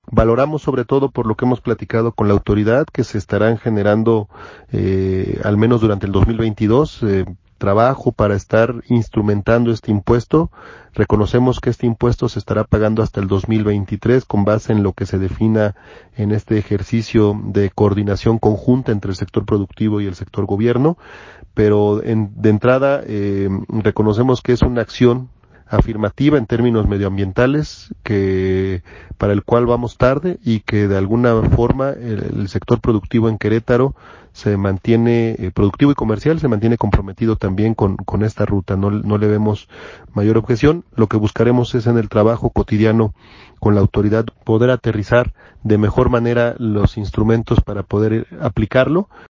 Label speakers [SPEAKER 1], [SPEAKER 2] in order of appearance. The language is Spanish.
[SPEAKER 1] Valoramos sobre todo por lo que hemos platicado con la autoridad que se estarán generando, al menos durante el 2022, trabajo para estar instrumentando este impuesto. Reconocemos que este impuesto se estará pagando hasta el 2023 con base en lo que se defina en este ejercicio de coordinación conjunta entre el sector productivo y el sector gobierno, pero de entrada reconocemos que es una acción afirmativa en términos medioambientales que para el cual vamos tarde y que de alguna forma el sector productivo en Querétaro se mantiene, productivo y comercial, se mantiene comprometido también con esta ruta. No le vemos mayor objeción. Lo que buscaremos es en el trabajo cotidiano con la autoridad poder aterrizar de mejor manera los instrumentos para poder aplicarlo